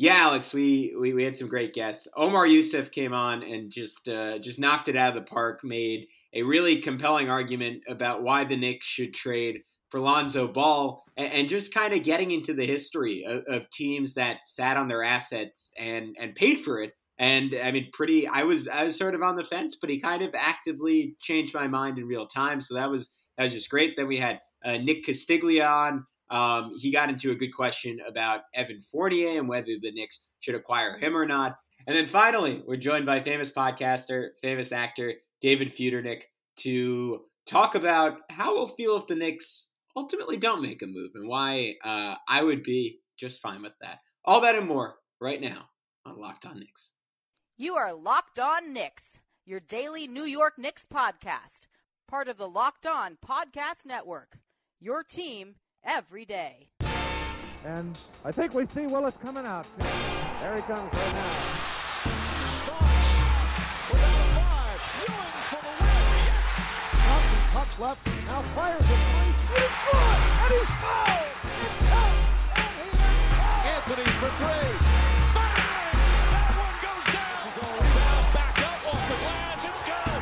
Yeah, Alex, we had some great guests. Omar Youssef came on and just knocked it out of the park, made a really compelling argument about why the Knicks should trade for Lonzo Ball, and just kind of getting into the history of teams that sat on their assets and paid for it. And I mean, I was sort of on the fence, but he kind of actively changed my mind in real time. So that was just great. Then we had Nick Castiglia on. He got into a good question about Evan Fournier and whether the Knicks should acquire him or not. And then finally, we're joined by famous podcaster, famous actor, David Futernick, to talk about how we'll feel if the Knicks ultimately don't make a move and why I would be just fine with that. All that and more right now on Locked On Knicks. You are Locked On Knicks, your daily New York Knicks podcast, part of the Locked On Podcast Network, your team every day. And I think we see Willis coming out. There he comes right now. Starks without a five. Ewing for the win. Yes. Thompson cuts left. Now fires a three. And he's good. And he's fouled. It counts. And he is fouled. Anthony for three. Bang! That one goes down. This is all about. Back up off the glass. It's good.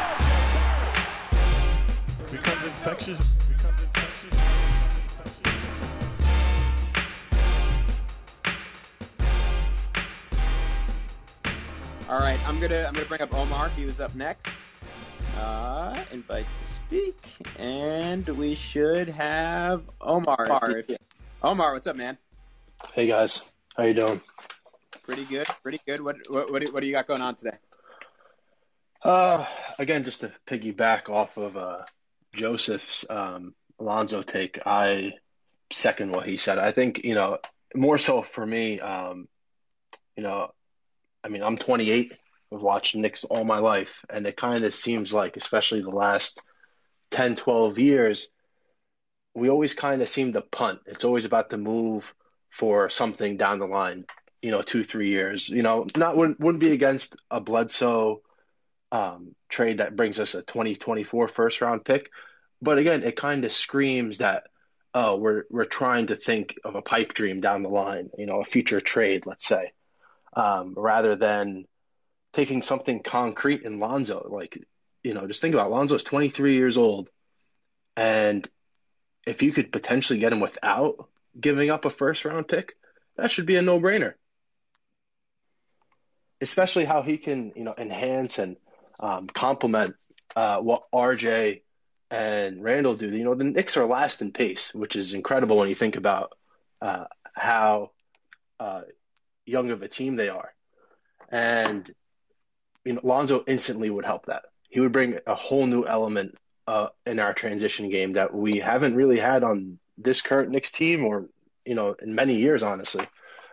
RJ Barrett. Becomes infectious. All right, I'm gonna bring up Omar. He was up next. Invite to speak, and we should have Omar. Omar, what's up, man? Hey guys, how you doing? Pretty good. What do you got going on today? Again, just to piggyback off of Joseph's Alonzo take, I second what he said. I think more so for me, I mean, I'm 28. I've watched Knicks all my life, and it kind of seems like, especially the last 10, 12 years, we always kind of seem to punt. It's always about the move for something down the line, 2-3 years. Wouldn't be against a Bledsoe trade that brings us a 2024 first-round pick. But again, it kind of screams that, we're trying to think of a pipe dream down the line, a future trade, let's say. Rather than taking something concrete in Lonzo. Just think about it. Lonzo's 23 years old, and if you could potentially get him without giving up a first-round pick, that should be a no-brainer. Especially how he can, enhance and complement what RJ and Randall do. The Knicks are last in pace, which is incredible when you think about how young of a team they are. And Lonzo instantly would help that. He would bring a whole new element in our transition game that we haven't really had on this current Knicks team or, in many years, honestly.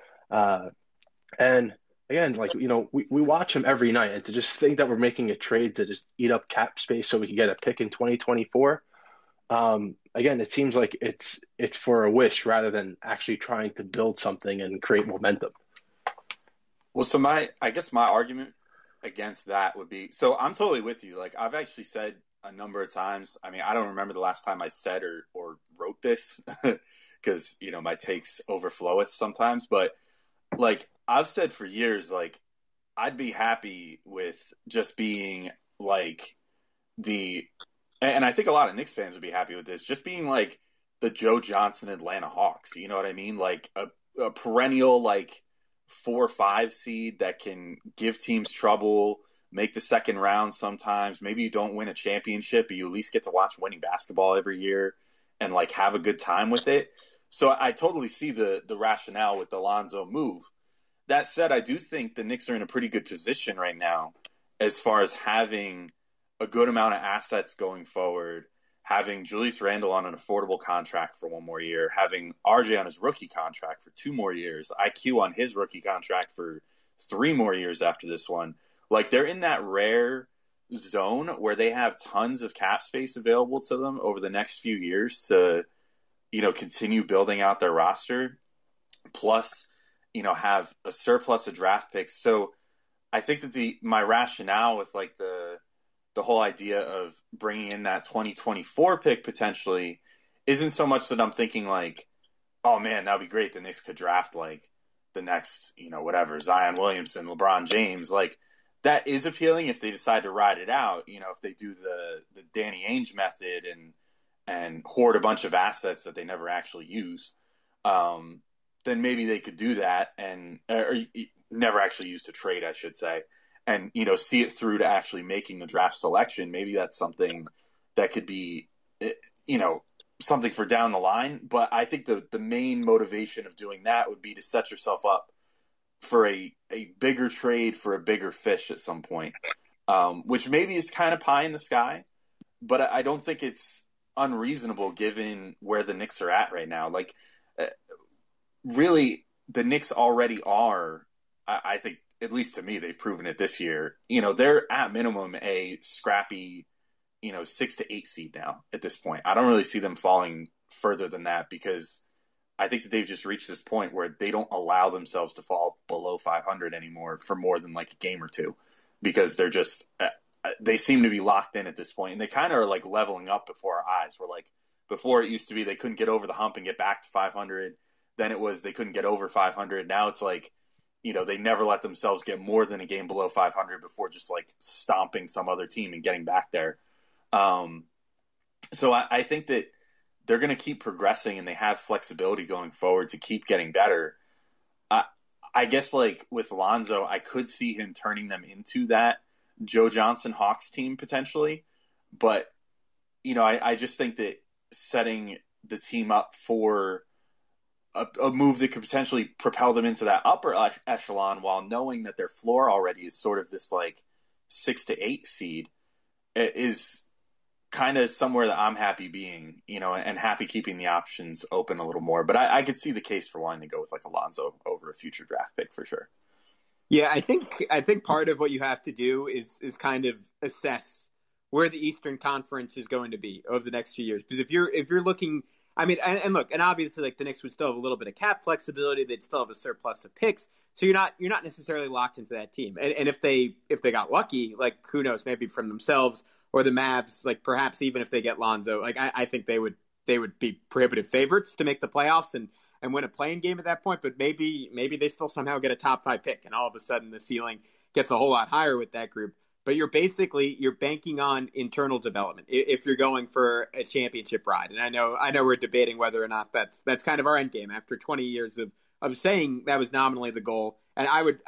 And again, we watch him every night, and to just think that we're making a trade to just eat up cap space so we can get a pick in 2024. Again, it seems like it's for a wish rather than actually trying to build something and create momentum. Well, so I guess my argument against that would be, so I'm totally with you. I've actually said a number of times, I mean, I don't remember the last time I said or wrote this because, my takes overfloweth sometimes, but I've said for years, I'd be happy with just being and I think a lot of Knicks fans would be happy with this, just being the Joe Johnson Atlanta Hawks. You know what I mean? A perennial, 4 or 5 seed that can give teams trouble, make the second round sometimes. Maybe you don't win a championship, but you at least get to watch winning basketball every year and have a good time with it. So I totally see the rationale with the Lonzo move. That said, I do think the Knicks are in a pretty good position right now as far as having a good amount of assets going forward, having Julius Randle on an affordable contract for 1 more year, having RJ on his rookie contract for 2 more years, IQ on his rookie contract for 3 more years after this one. They're in that rare zone where they have tons of cap space available to them over the next few years to, continue building out their roster, plus, have a surplus of draft picks. So I think that my rationale with the whole idea of bringing in that 2024 pick potentially isn't so much that I'm thinking oh man, that'd be great. The Knicks could draft the next, whatever, Zion Williamson, LeBron James, like that is appealing if they decide to ride it out. If they do the Danny Ainge method and hoard a bunch of assets that they never actually use, then maybe they could do that or never actually use to trade, I should say, and, see it through to actually making the draft selection. Maybe that's something that could be, something for down the line. But I think the main motivation of doing that would be to set yourself up for a bigger trade for a bigger fish at some point, which maybe is kind of pie in the sky, but I don't think it's unreasonable given where the Knicks are at right now. Like, really, the Knicks already are, I think, at least to me, they've proven it this year. They're at minimum a scrappy, 6 to 8 seed now at this point. I don't really see them falling further than that because I think that they've just reached this point where they don't allow themselves to fall below 500 anymore for more than like a game or two, because they're just they seem to be locked in at this point, and they kind of are like leveling up before our eyes. Where like before it used to be they couldn't get over the hump and get back to 500. Then it was they couldn't get over 500. Now it's like, they never let themselves get more than a game below 500 before just like stomping some other team and getting back there. So I think that they're going to keep progressing, and they have flexibility going forward to keep getting better. I guess like with Lonzo, I could see him turning them into that Joe Johnson Hawks team potentially. But, I just think that setting the team up for a move that could potentially propel them into that upper echelon while knowing that their floor already is sort of this like 6 to 8 seed is kind of somewhere that I'm happy being, and happy keeping the options open a little more. But I could see the case for wanting to go with like Alonzo over a future draft pick for sure. Yeah, I think part of what you have to do is kind of assess where the Eastern Conference is going to be over the next few years. Because if you're looking, I mean, and look, and obviously like the Knicks would still have a little bit of cap flexibility. They'd still have a surplus of picks. So you're not necessarily locked into that team. And if they got lucky, like who knows, maybe from themselves or the Mavs, like perhaps even if they get Lonzo, like I think they would be prohibitive favorites to make the playoffs and win a play-in game at that point. But maybe they still somehow get a top 5 pick, and all of a sudden the ceiling gets a whole lot higher with that group. But you're banking on internal development if you're going for a championship ride. And I know we're debating whether or not that's kind of our end game after 20 years of saying that was nominally the goal. And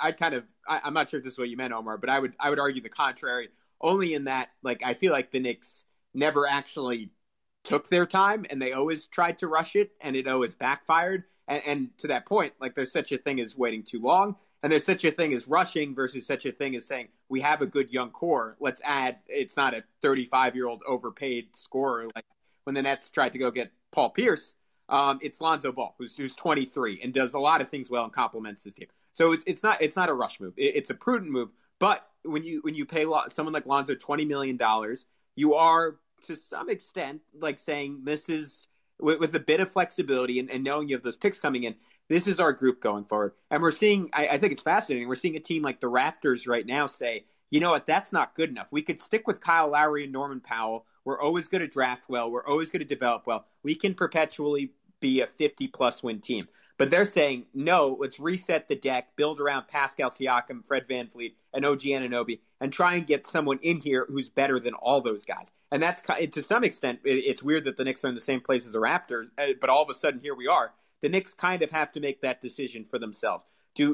I'm not sure if this is what you meant, Omar, but I would argue the contrary, only in that, like, I feel like the Knicks never actually took their time, and they always tried to rush it, and it always backfired. And to that point, like, there's such a thing as waiting too long, and there's such a thing as rushing versus such a thing as saying, we have a good young core, let's add, it's not a 35-year-old overpaid scorer. Like when the Nets tried to go get Paul Pierce, it's Lonzo Ball, who's 23 and does a lot of things well and complements his team. So it's not a rush move. It's a prudent move. But when you pay someone like Lonzo $20 million, you are to some extent like saying this is with a bit of flexibility and knowing you have those picks coming in, this is our group going forward. And we're seeing, I think it's fascinating, we're seeing a team like the Raptors right now say, you know what, that's not good enough. We could stick with Kyle Lowry and Norman Powell. We're always going to draft well. We're always going to develop well. We can perpetually be a 50-plus win team. But they're saying, no, let's reset the deck, build around Pascal Siakam, Fred VanVleet, and OG Anunoby, and try and get someone in here who's better than all those guys. And that's, to some extent, it's weird that the Knicks are in the same place as the Raptors, but all of a sudden here we are. The Knicks kind of have to make that decision for themselves. Do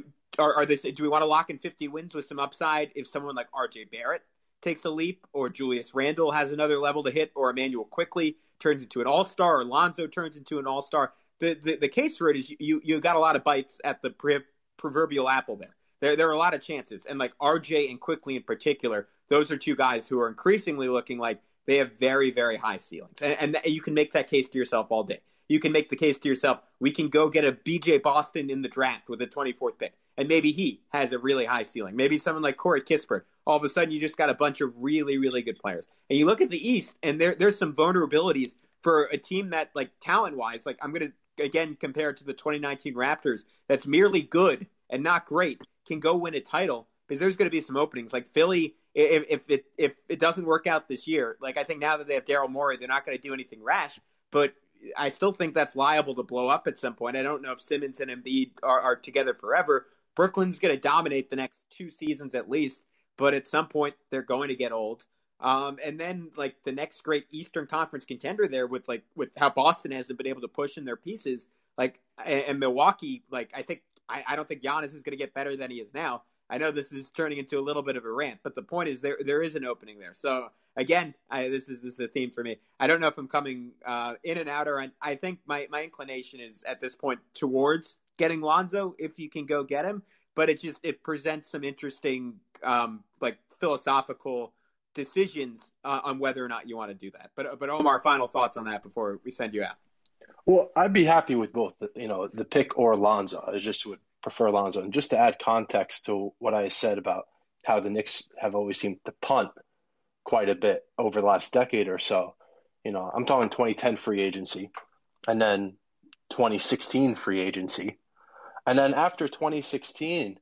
we want to lock in 50 wins with some upside if someone like RJ Barrett takes a leap, or Julius Randle has another level to hit, or Emmanuel Quickley turns into an all-star, or Lonzo turns into an all-star? The case for it is you got a lot of bites at the proverbial apple there. There are a lot of chances. And like RJ and Quickley in particular, those are two guys who are increasingly looking like they have very, very high ceilings. And you can make that case to yourself all day. You can make the case to yourself, we can go get a BJ Boston in the draft with a 24th pick. And maybe he has a really high ceiling. Maybe someone like Corey Kispert. All of a sudden, you just got a bunch of really, really good players. And you look at the East, and there's some vulnerabilities for a team that, like, talent-wise, like, I'm going to, again, compare it to the 2019 Raptors, that's merely good and not great, can go win a title, because there's going to be some openings. Like Philly, if it doesn't work out this year, like, I think now that they have Daryl Morey, they're not going to do anything rash. But I still think that's liable to blow up at some point. I don't know if Simmons and Embiid are together forever. Brooklyn's going to dominate the next 2 seasons at least, but at some point they're going to get old. And then like the next great Eastern Conference contender there with how Boston hasn't been able to push in their pieces, like, and Milwaukee, like I don't think Giannis is going to get better than he is now. I know this is turning into a little bit of a rant, but the point is there is an opening there. So again, this is a theme for me. I don't know if I'm coming in and out, or I think my inclination is at this point towards getting Lonzo if you can go get him. But it presents some interesting like philosophical decisions on whether or not you want to do that. But Omar, final thoughts on that before we send you out. Well, I'd be happy with both, the pick or Lonzo. I just would prefer Lonzo. And just to add context to what I said about how the Knicks have always seemed to punt quite a bit over the last decade or so, I'm talking 2010 free agency and then 2016 free agency. And then after 2016,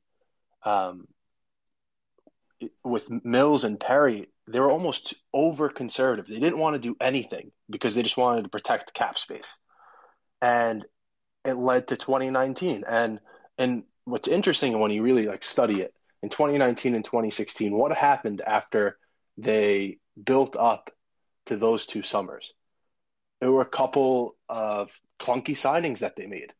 with Mills and Perry, they were almost over conservative. They didn't want to do anything because they just wanted to protect cap space. And it led to 2019. And what's interesting when you really study it, in 2019 and 2016, what happened after they built up to those 2 summers? There were a couple of clunky signings that they made.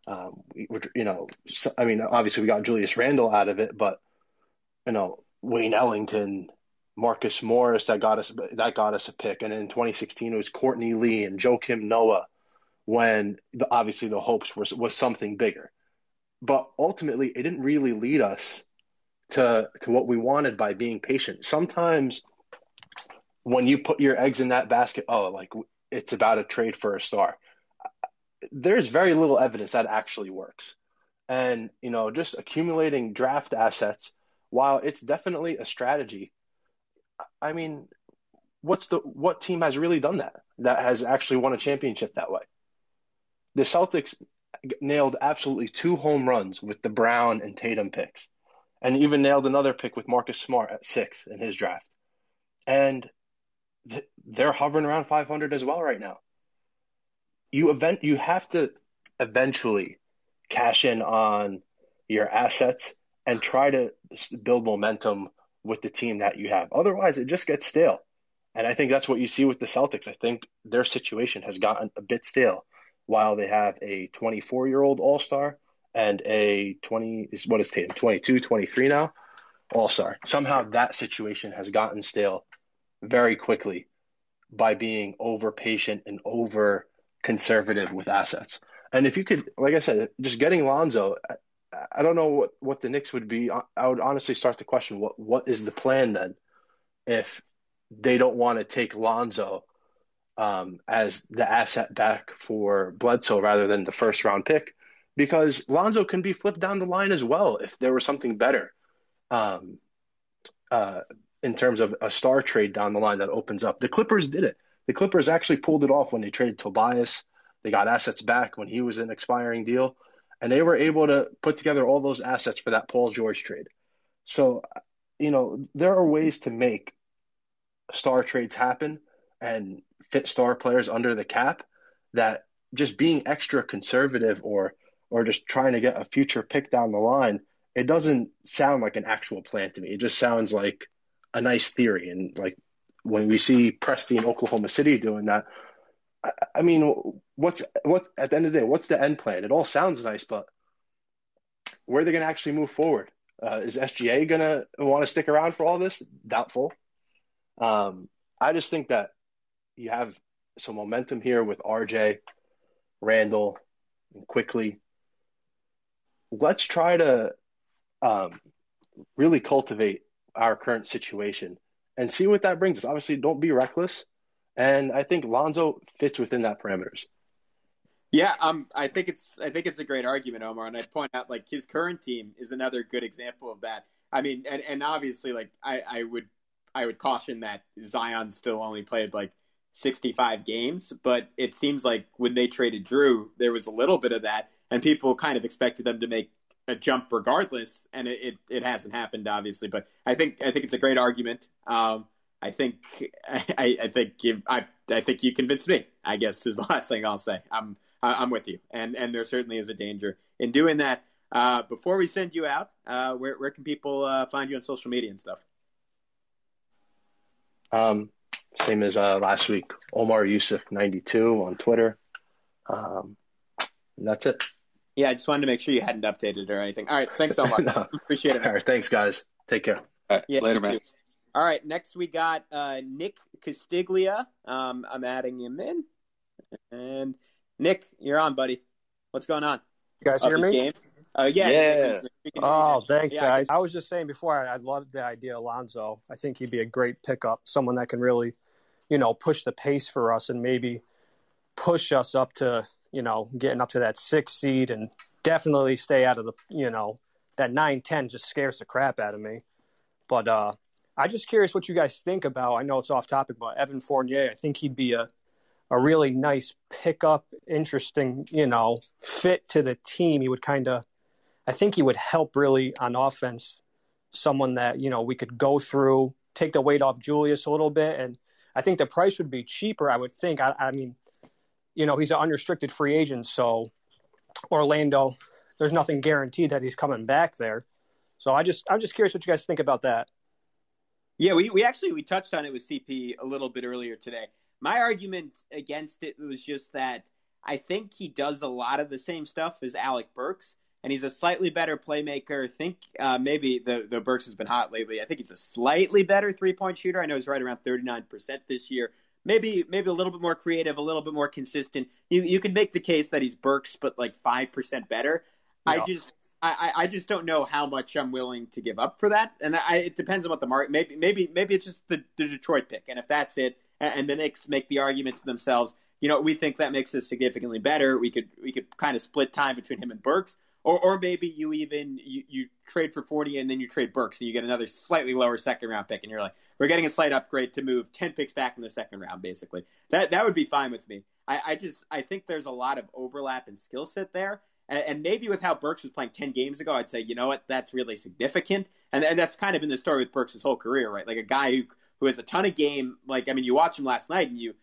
Obviously we got Julius Randle out of it, but Wayne Ellington, Marcus Morris, that got us a pick. And in 2016 it was Courtney Lee and Joakim Noah, when obviously the hopes was something bigger. But ultimately, it didn't really lead us to what we wanted by being patient. Sometimes when you put your eggs in that basket, it's about a trade for a star, there's very little evidence that actually works. And, just accumulating draft assets, while it's definitely a strategy, I mean, what team has really done that has actually won a championship that way? The Celtics nailed absolutely 2 home runs with the Brown and Tatum picks, and even nailed another pick with Marcus Smart at 6 in his draft. And they're hovering around 500 as well right now. You have to eventually cash in on your assets and try to build momentum with the team that you have. Otherwise, it just gets stale. And I think that's what you see with the Celtics. I think their situation has gotten a bit stale. While they have a 24-year-old all-star and a 22, 23 now, all-star. Somehow that situation has gotten stale very quickly by being over-patient and over-conservative with assets. And if you could, like I said, just getting Lonzo, I don't know what the Knicks would be. I would honestly start to question what is the plan then if they don't want to take Lonzo as the asset back for Bledsoe rather than the first-round pick, because Lonzo can be flipped down the line as well if there was something better in terms of a star trade down the line that opens up. The Clippers did it. The Clippers actually pulled it off when they traded Tobias. They got assets back when he was an expiring deal, and they were able to put together all those assets for that Paul George trade. So, there are ways to make star trades happen and fit star players under the cap, that just being extra conservative or just trying to get a future pick down the line, it doesn't sound like an actual plan to me. It just sounds like a nice theory. And like when we see Presti in Oklahoma City doing that, I mean, what's at the end of the day, what's the end plan? It all sounds nice, but where are they going to actually move forward? Is SGA going to want to stick around for all this? Doubtful. I just think that you have some momentum here with RJ, Randall, and Quickly. Let's try to really cultivate our current situation and see what that brings us. Obviously, don't be reckless. And I think Lonzo fits within that parameters. Yeah, I think it's a great argument, Omar, and I'd point out his current team is another good example of that. I mean, and obviously I would caution that Zion still only played 65 games, but it seems like when they traded Drew, there was a little bit of that, and people kind of expected them to make a jump regardless, and it hasn't happened, obviously. But I think it's a great argument. I think I think you convinced me, I guess, is the last thing I'll say. I'm with you. And there certainly is a danger in doing that. Before we send you out, where can people find you on social media and stuff? Same as last week, Omar Yusuf 92 on Twitter. And that's it. Yeah, I just wanted to make sure you hadn't updated or anything. All right, thanks so much. No. Appreciate it. All right, thanks, guys. Take care. All right, later, man. Too. All right, next we got Nick Castiglia. I'm adding him in. And Nick, you're on, buddy. What's going on? You guys hear me? Yeah. Oh, thanks, guys. I was just saying before, I love the idea of Alonso. I think he'd be a great pickup, someone that can really, push the pace for us and maybe push us up to, getting up to that 6th seed and definitely stay out of the, that 9-10 just scares the crap out of me. But I'm just curious what you guys think about. I know it's off topic, but Evan Fournier, I think he'd be a really nice pickup, interesting, fit to the team. He would I think he would help really on offense, someone that, we could go through, take the weight off Julius a little bit. And I think the price would be cheaper, I would think. I mean, he's an unrestricted free agent. So Orlando, there's nothing guaranteed that he's coming back there. So I'm just curious what you guys think about that. Yeah, we touched on it with CP a little bit earlier today. My argument against it was just that I think he does a lot of the same stuff as Alec Burks, and he's a slightly better playmaker. I think maybe the Burks has been hot lately. I think he's a slightly better three-point shooter. I know he's right around 39% this year. Maybe a little bit more creative, a little bit more consistent. You can make the case that he's Burks, but like 5% better. Yeah. I just don't know how much I'm willing to give up for that, and it depends on what the market. Maybe it's just the Detroit pick, and if that's it, and the Knicks make the argument to themselves, we think that makes us significantly better. We could kind of split time between him and Burks, or maybe you trade for Fournier and then you trade Burks and you get another slightly lower second round pick, and you're like, we're getting a slight upgrade to move 10 picks back in the second round, basically. That would be fine with me. I think there's a lot of overlap in skill set there. And maybe with how Burks was playing 10 games ago, I'd say, you know what, that's really significant. And that's kind of been the story with Burks' whole career, right? Like a guy who has a ton of game. Like, I mean, you watch him last night and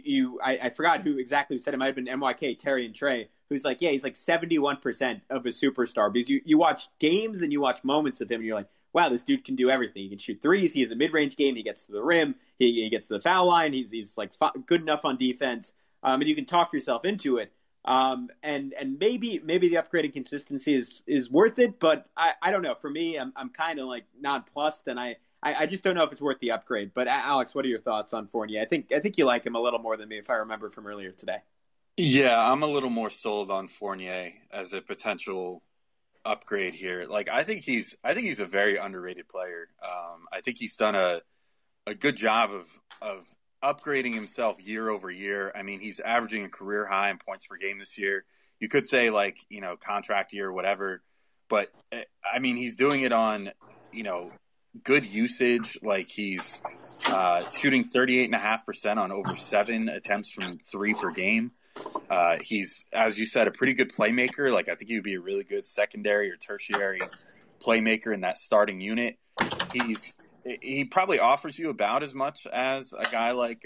I forgot who exactly said it. Might have been MYK, Terry and Trey, who's like, yeah, he's like 71% of a superstar. Because you watch games and you watch moments of him and you're like, wow, this dude can do everything. He can shoot threes. He has a mid-range game. He gets to the rim. He gets to the foul line. He's like good enough on defense. And you can talk yourself into it. And maybe the upgraded consistency is worth it, but I don't know. For me, I'm kind of like nonplussed, and I just don't know if it's worth the upgrade. But Alex, what are your thoughts on Fournier? I think you like him a little more than me, if I remember from earlier today. Yeah, I'm a little more sold on Fournier as a potential upgrade here. Like, I think he's a very underrated player. I think he's done a good job of upgrading himself year over year. I mean, he's averaging a career high in points per game this year. You could say contract year or whatever, but I mean, he's doing it on, good usage. Like he's shooting 38.5% on over 7 attempts from 3 per game. He's, as you said, a pretty good playmaker. Like, I think he would be a really good secondary or tertiary playmaker in that starting unit. He probably offers you about as much as a guy like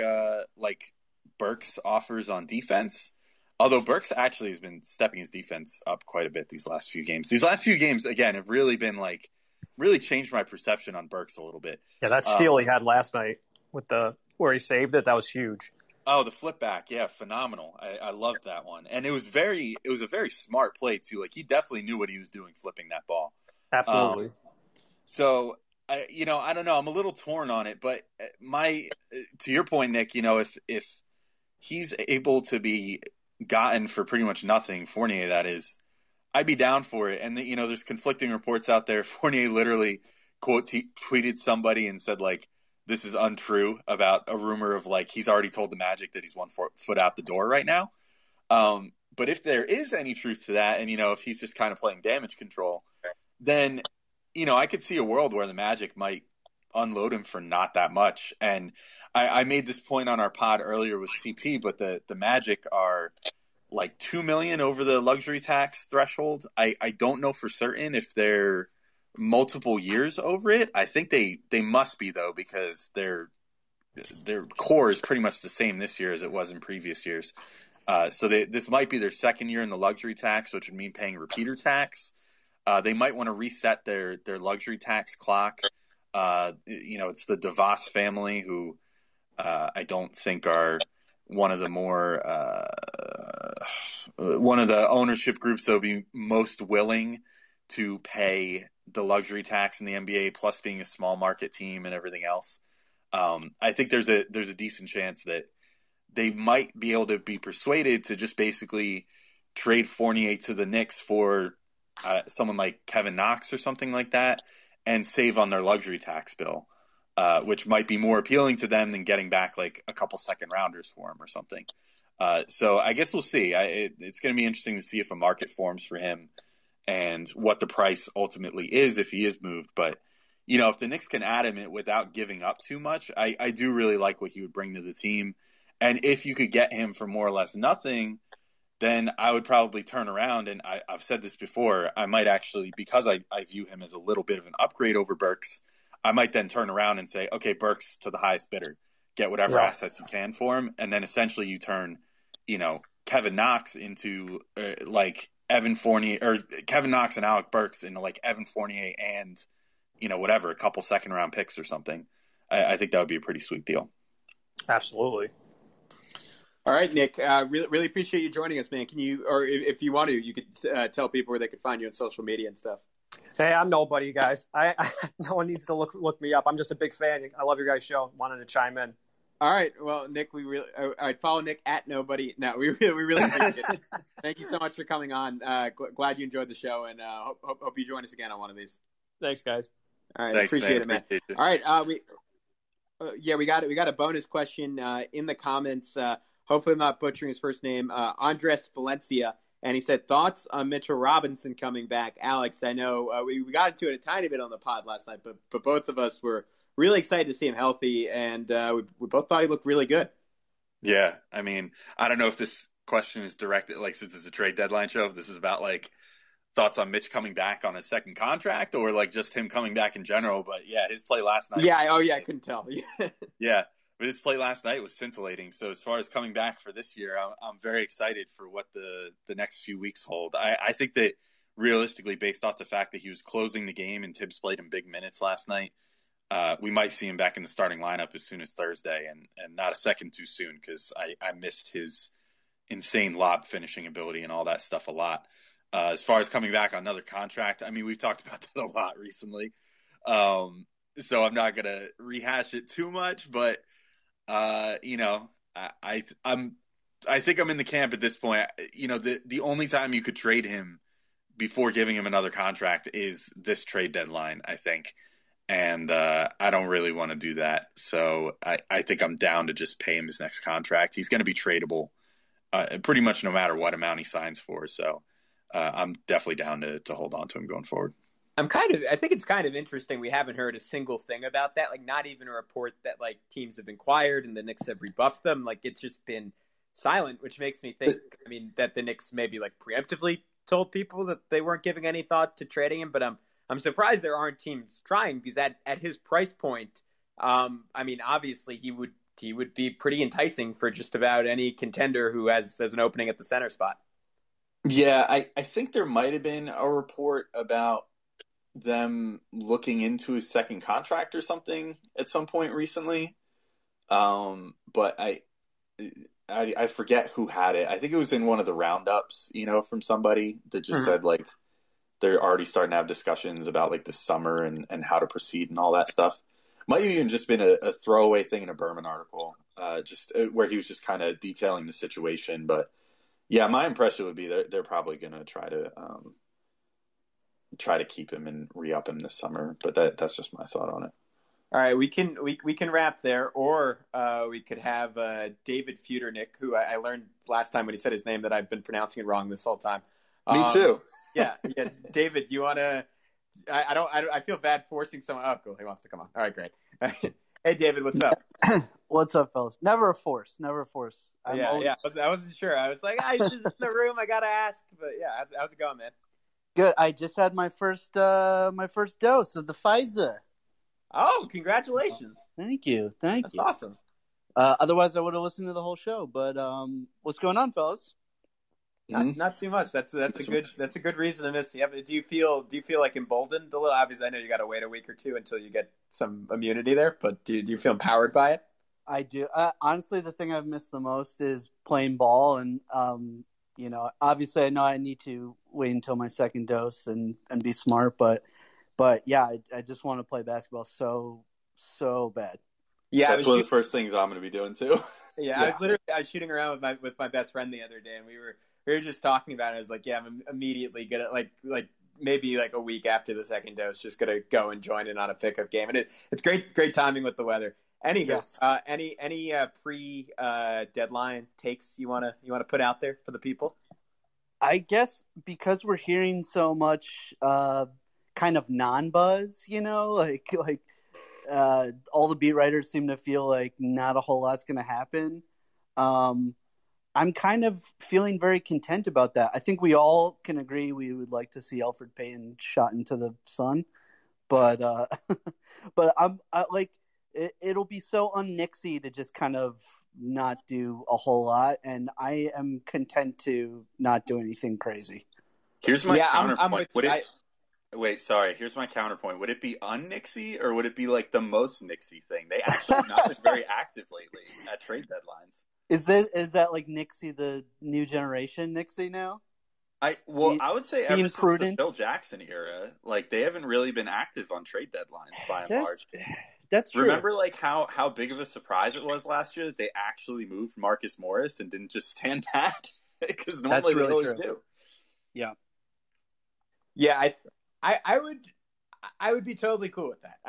Burks offers on defense. Although Burks actually has been stepping his defense up quite a bit these last few games. These last few games, again, have really been really changed my perception on Burks a little bit. Yeah, that steal he had last night with where he saved it, that was huge. Oh, the flip back, yeah, phenomenal. I loved that one, and it was a very smart play too. Like, he definitely knew what he was doing, flipping that ball. Absolutely. So. I don't know. I'm a little torn on it, but to your point, Nick, if he's able to be gotten for pretty much nothing, Fournier, that is, I'd be down for it. And there's conflicting reports out there. Fournier literally tweeted somebody and said this is untrue about a rumor of he's already told the Magic that he's 1 foot out the door right now. But if there is any truth to that, and if he's just kind of playing damage control, then I could see a world where the Magic might unload him for not that much. And I made this point on our pod earlier with CP, but the Magic are like $2 million over the luxury tax threshold. I don't know for certain if they're multiple years over it. I think they must be, though, because they're core is pretty much the same this year as it was in previous years. So this might be their second year in the luxury tax, which would mean paying repeater tax. They might want to reset their luxury tax clock. It's the DeVos family who I don't think are one of the ownership groups that will be most willing to pay the luxury tax in the NBA, plus being a small market team and everything else. I think there's a decent chance that they might be able to be persuaded to just basically trade Fournier to the Knicks for someone like Kevin Knox or something like that and save on their luxury tax bill, which might be more appealing to them than getting back like a couple second rounders for him or something. So I guess we'll see. It's going to be interesting to see if a market forms for him and what the price ultimately is if he is moved. But, if the Knicks can add him without giving up too much, I do really like what he would bring to the team. And if you could get him for more or less nothing, then I would probably turn around. And I've said this before, I might actually, because I view him as a little bit of an upgrade over Burks, I might then turn around and say, okay, Burks to the highest bidder, get whatever assets you can for him. And then essentially you turn, Kevin Knox into like Evan Fournier, or Kevin Knox and Alec Burks into like Evan Fournier and, whatever, a couple second round picks or something. I think that would be a pretty sweet deal. Absolutely. All right, Nick, really appreciate you joining us, man. Can you, or if you want to, you could tell people where they could find you on social media and stuff. Hey, I'm nobody, guys. No one needs to look me up. I'm just a big fan. I love your guys' show. Wanted to chime in. All right. Well, Nick, I'd follow Nick at nobody. No, we really appreciate it. Thank you so much for coming on. Glad you enjoyed the show, and hope you join us again on one of these. Thanks, guys. All right. Thanks, appreciate it, man. Appreciate All right. We got a bonus question in the comments. Hopefully I'm not butchering his first name. Andres Valencia. And he said, thoughts on Mitchell Robinson coming back? Alex, I know we got into it a tiny bit on the pod last night, but both of us were really excited to see him healthy, and we both thought he looked really good. Yeah, I mean, I don't know if this question is directed, like, since it's a trade deadline show, if this is about, like, thoughts on Mitch coming back on his second contract or, like, just him coming back in general. But, yeah, his play last night. Yeah, I couldn't tell. Yeah. But his play last night was scintillating. So as far as coming back for this year, I'm very excited for what the next few weeks hold. I think that realistically, based off the fact that he was closing the game and Tibbs played in big minutes last night, we might see him back in the starting lineup as soon as Thursday, and not a second too soon, because I missed his insane lob finishing ability and all that stuff a lot. As far as coming back on another contract, I mean, we've talked about that a lot recently. So I'm not going to rehash it too much, but I think I'm in the camp at this point. The only time you could trade him before giving him another contract is this trade deadline, I think. And I don't really want to do that. So I think I'm down to just pay him his next contract. He's going to be tradable pretty much no matter what amount he signs for. So I'm definitely down to hold on to him going forward. I think it's kind of interesting. We haven't heard a single thing about that. Like, not even a report that like teams have inquired and the Knicks have rebuffed them. Like, it's just been silent, which makes me think, that the Knicks maybe like preemptively told people that they weren't giving any thought to trading him. But I'm surprised there aren't teams trying, because at his price point, obviously he would be pretty enticing for just about any contender who has an opening at the center spot. Yeah, I think there might have been a report about them looking into his second contract or something at some point recently. But I forget who had it. I think it was in one of the roundups, from somebody that just said like they're already starting to have discussions about like the summer and how to proceed and all that stuff. Might have even just been a throwaway thing in a Berman article, just where he was just kind of detailing the situation. But yeah, my impression would be that they're probably going to try to keep him and re-up him this summer, but that's just my thought on it. All right, we can wrap there, or we could have David Feudernick, who I learned last time when he said his name that I've been pronouncing it wrong this whole time. Me too. Yeah. David, you want to? I feel bad forcing someone. Oh, cool. He wants to come on. All right, great. Hey, David, what's up? What's up, fellas? Never a force. I wasn't sure. I was like, he's just in the room. I gotta ask, but yeah, how's it going, man? Good. I just had my first dose of the Pfizer. Oh, congratulations! Thank you. That's awesome. Otherwise, I would have listened to the whole show. But what's going on, fellas? Not too much. That's a good reason to miss the episode. Do you feel like emboldened a little? Obviously, I know you got to wait a week or two until you get some immunity there, but do you feel empowered by it? I do. Honestly, the thing I've missed the most is playing ball, and obviously, I know I need to wait until my second dose and be smart, but yeah, I just want to play basketball so bad. Yeah, that's one of the first things I'm going to be doing too. Yeah, I was shooting around with my best friend the other day, and we were just talking about it. I was like, yeah, I'm immediately gonna like maybe like a week after the second dose, just gonna go and join in on a pickup game, and it's great timing with the weather. Anyway, yes. Any pre deadline takes you wanna put out there for the people? I guess because we're hearing so much kind of non-buzz, like all the beat writers seem to feel like not a whole lot's going to happen. I'm kind of feeling very content about that. I think we all can agree we would like to see Elfrid Payton shot into the sun, but I'm like it'll be so un-Knicksy to just kind of not do a whole lot, and I am content to not do anything crazy. Here's my counterpoint. Here's my counterpoint. Would it be un-Knicksy, or would it be like the most Knicksy thing? They actually have not been very active lately at trade deadlines. Is that like Knicksy, the new generation Knicksy now? I would say ever since the Phil Jackson era, like they haven't really been active on trade deadlines by and large. That's true. Remember like how big of a surprise it was last year that they actually moved Marcus Morris and didn't just stand pat? Because normally they always do. Yeah. Yeah, I would be totally cool with that.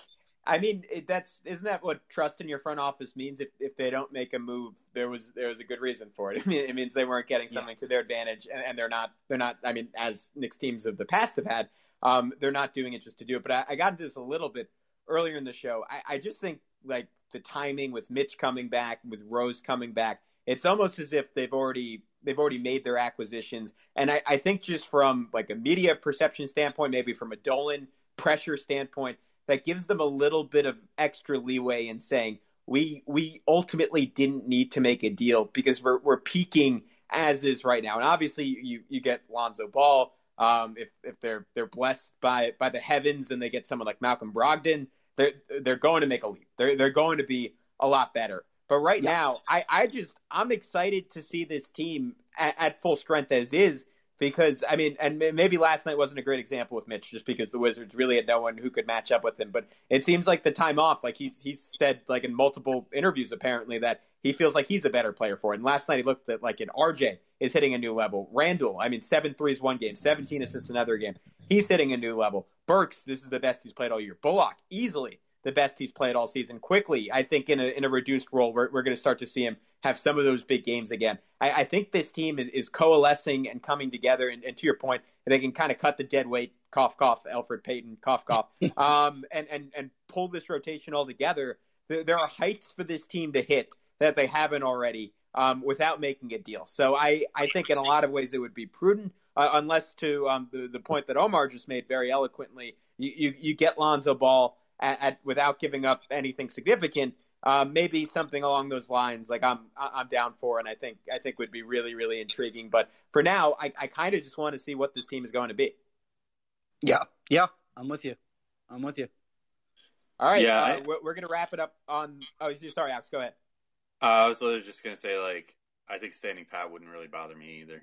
Isn't that what trust in your front office means? If they don't make a move, there was a good reason for it. It means they weren't getting something to their advantage, and they're not. I mean, as Knicks teams of the past have had, they're not doing it just to do it. But I got into this a little bit earlier in the show. I just think like the timing with Mitch coming back, with Rose coming back, it's almost as if they've already made their acquisitions. And I think just from like a media perception standpoint, maybe from a Dolan pressure standpoint, that gives them a little bit of extra leeway in saying we ultimately didn't need to make a deal because we're peaking as is right now. And obviously you get Lonzo Ball. If they're blessed by the heavens and they get someone like Malcolm Brogdon, they're going to make a leap. They're going to be a lot better. But right now, I'm excited to see this team at full strength as is, because, I mean, and maybe last night wasn't a great example with Mitch just because the Wizards really had no one who could match up with him. But it seems like the time off, like he's said like in multiple interviews apparently that he feels like he's a better player for it. And last night he looked at like an RJ is hitting a new level. Randall, 7 threes one game, 17 assists another game. He's hitting a new level. Burks, this is the best he's played all year. Bullock, easily the best he's played all season. Quickly, I think in a reduced role, we're going to start to see him have some of those big games again. I think this team is coalescing and coming together. And to your point, they can kind of cut the dead weight, cough, cough, Elfrid Payton, cough, cough, and pull this rotation all together. There are heights for this team to hit that they haven't already without making a deal. So I think in a lot of ways it would be prudent, unless to the point that Omar just made very eloquently, you get Lonzo Ball without giving up anything significant. Maybe something along those lines, like I'm down for, and I think would be really, really intriguing. But for now, I kind of just want to see what this team is going to be. Yeah, I'm with you. All right, yeah, we're going to wrap it up on. Oh, sorry, Alex, go ahead. I was literally just going to say, like, I think standing pat wouldn't really bother me either.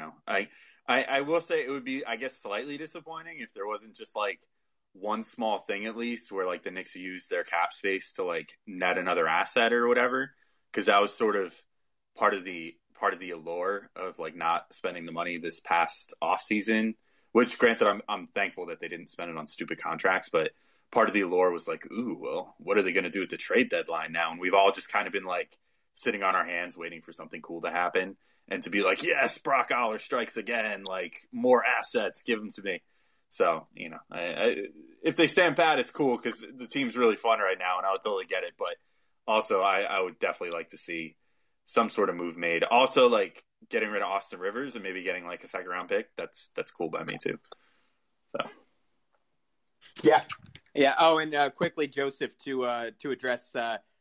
I will say it would be, I guess, slightly disappointing if there wasn't just like one small thing at least where like the Knicks use their cap space to like net another asset or whatever, because that was sort of part of the allure of like not spending the money this past off season, which granted I'm thankful that they didn't spend it on stupid contracts, but part of the allure was like, ooh, well, what are they going to do at the trade deadline now? And we've all just kind of been like sitting on our hands waiting for something cool to happen and to be like, yes, Brock Aller strikes again, like more assets, give them to me. So, if they stand pat, it's cool because the team's really fun right now, and I would totally get it. But also, I would definitely like to see some sort of move made. Also, like getting rid of Austin Rivers and maybe getting like a second-round pick. That's cool by me too. So, yeah. Oh, and quickly, Joseph, to address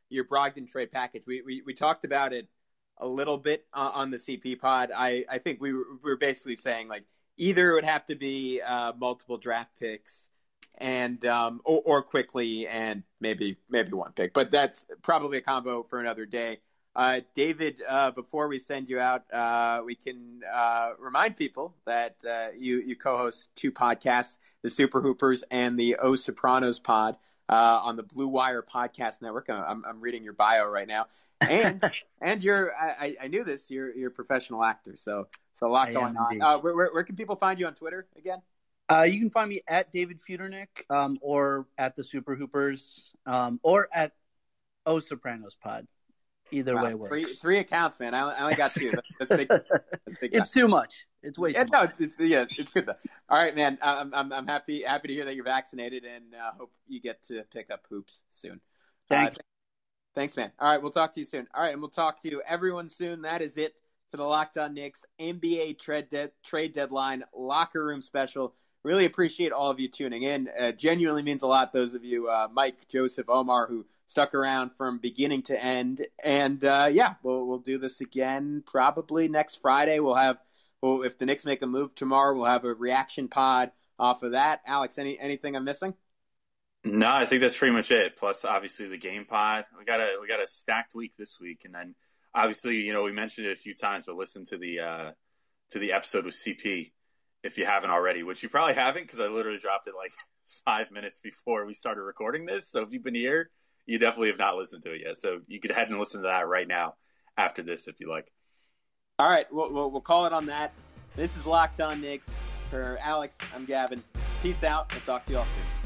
your Brogdon trade package. We talked about it a little bit on the CP pod. I think we were basically saying like either it would have to be multiple draft picks and or quickly and maybe one pick, but that's probably a combo for another day. David, before we send you out, we can remind people that you co-host 2 podcasts, the Super Hoopers and the O Sopranos pod, on the Blue Wire Podcast Network. I'm reading your bio right now, and you're I knew this. You're a professional actor, so a lot going on. Where can people find you on Twitter again? You can find me at David Feudernick, or at the Super Hoopers, or at O Sopranos pod. Either way works. Three accounts, man. I only got 2. That's big. That's big. It's too much. It's way too much. It's good though. All right, man. I'm happy to hear that you're vaccinated, and hope you get to pick up hoops soon. Thanks, man. All right, we'll talk to you soon. All right, and we'll talk to everyone soon. That is it for the Locked On Knicks NBA trade deadline locker room special. Really appreciate all of you tuning in. Genuinely means a lot. Those of you, Mike, Joseph, Omar, who stuck around from beginning to end. And we'll do this again probably next Friday. If the Knicks make a move tomorrow, we'll have a reaction pod off of that. Alex, anything I'm missing? No, I think that's pretty much it. Plus, obviously, the game pod. We got a stacked week this week, and then obviously, we mentioned it a few times, but listen to the episode with CP if you haven't already, which you probably haven't because I literally dropped it like 5 minutes before we started recording this. So if you've been here, you definitely have not listened to it yet. So you could head and listen to that right now after this if you like. All right, we'll call it on that. This is Locked On Knicks. For Alex, I'm Gavin. Peace out. We'll talk to you all soon.